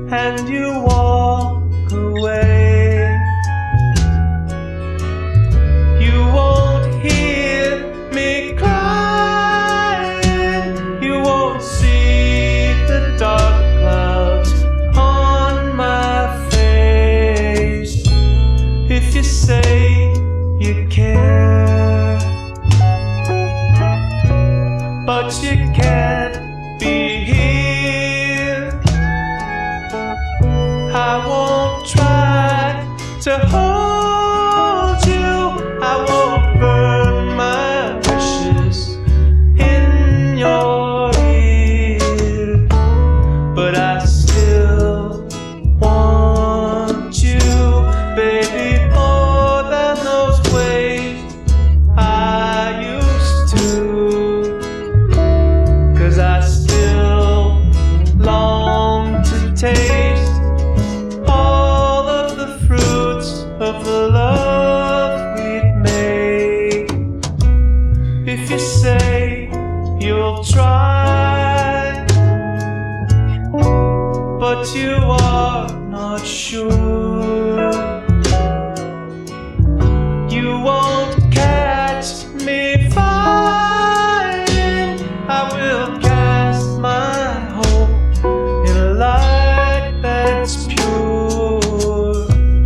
and you walk away. You won't hear me crying, you won't see the dark clouds on my face. If you say you care, but you can't be here, I won't try to hold you, I won't burn my wishes in your ear, but I still want you, baby, more than those ways I used to. 'Cause I still long to taste all of the fruits of the love we'd made. If you say you'll try, but you are not sure, you won't catch me fighting. I will cast my hope in a light that's pure.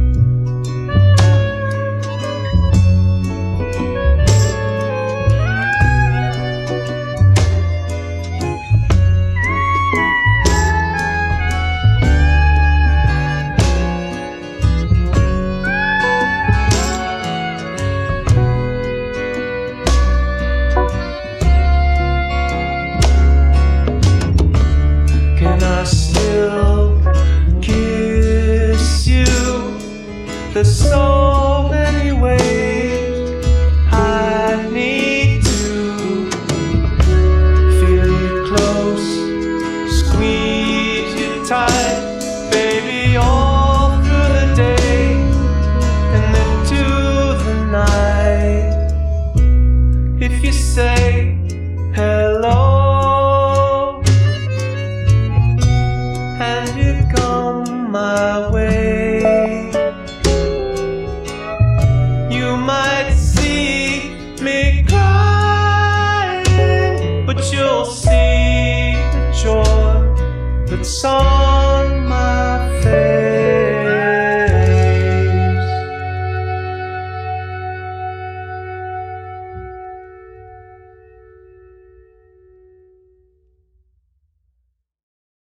Can I still kiss you? There's so many ways I need to feel you close, squeeze you tight, baby, all through the day and into the night. If you say hello and you come my way, you might see me crying, but you'll see the joy that's on